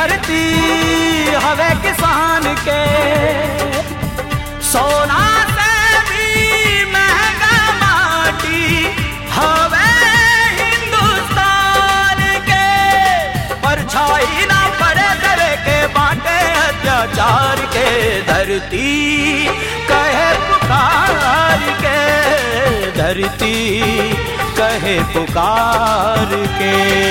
धरती हवे किसान के, सोना से भी महंगा माटी हवे हिंदुस्तान के। परछाई ना पड़े करे के बाटे अत्याचार के, धरती कहे पुकार के, धरती कहे पुकार के।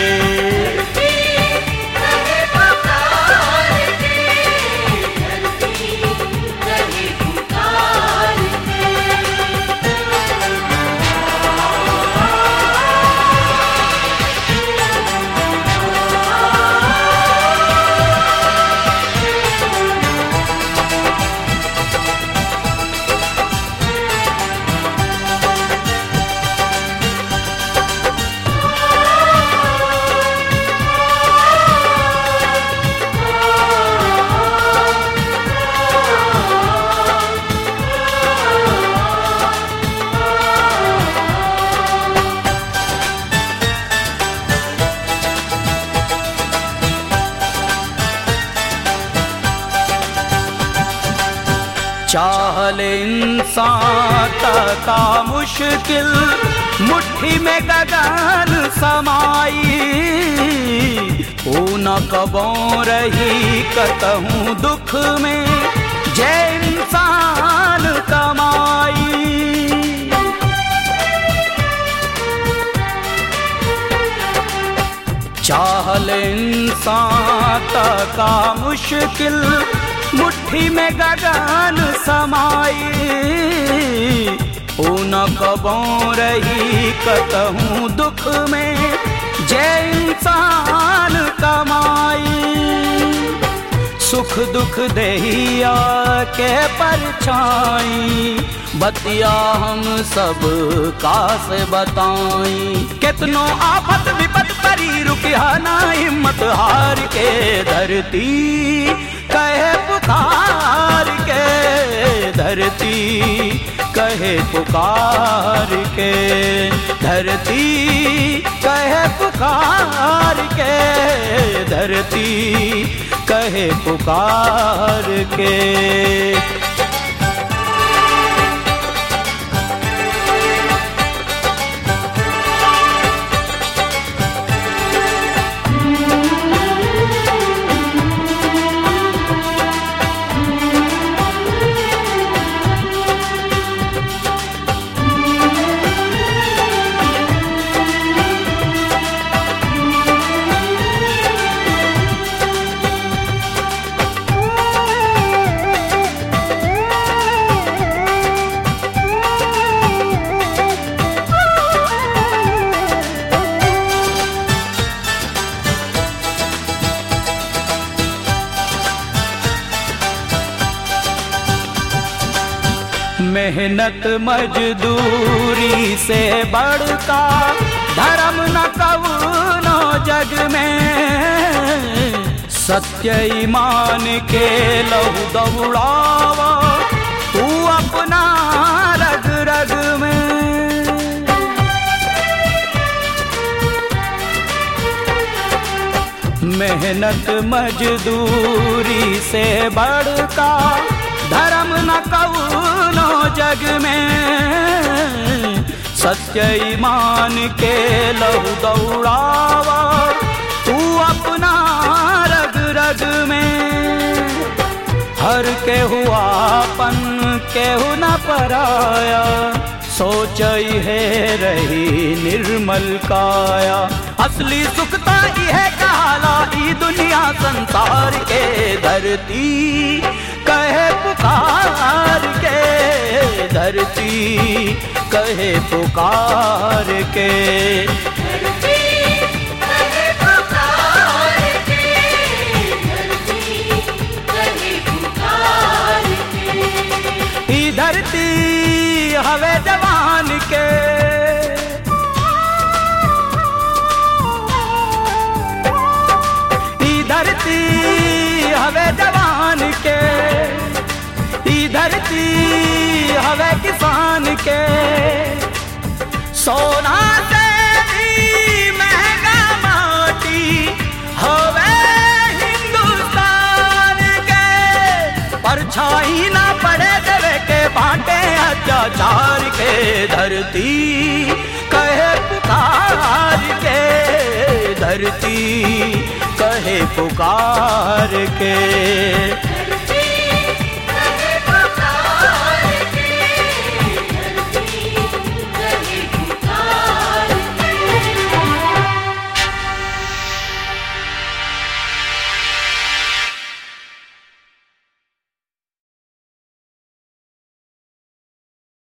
चाहले इंसान का मुश्किल, मुट्ठी में गगन समाई। न कबों रही कतहूँ दुख में, जय इंसान कमाई। चाहले इंसान का मुश्किल, मुट्ठी में गगन समाई। न कबों रही कतहूँ दुख में, जय इंसान कमाई। सुख दुख देहिया के परछाई, बतिया हम सब का से बताई। कितनो आफत विपत परी रुकिया ना हिम्मत हार के, धरती कहे पुकार के, धरती कहे पुकार के, धरती कहे पुकार के, धरती कहे पुकार के। मेहनत मजदूरी से बढ़का धर्म न कउनो जग में। सत्य ईमान के लहू दौड़ावा तू अपना रग रग में। मेहनत मजदूरी से बढ़का धर्म न कउनो जग में। सत्य ईमान के लहू दौड़ावा तू अपना रग रग में। हर के हुआ पन केहू न पराया, सोच है रही निर्मल काया। असली सुखता है कहाला ई दुनिया संसार के, धरती कहे पुकार के, धरती कहे पुकार के। धरती कहे पुकार के, धरती कहे पुकार के। ई धरती हवे जवान के, ई धरती हवे जवान के, ई धरती हवे किसान के। सोना से भी महंगा माटी हवे हिंदुस्तान छाई ना पड़े देवे के बांटे अत्याचार के, धरती कहे पुकार के, धरती कहे पुकार के।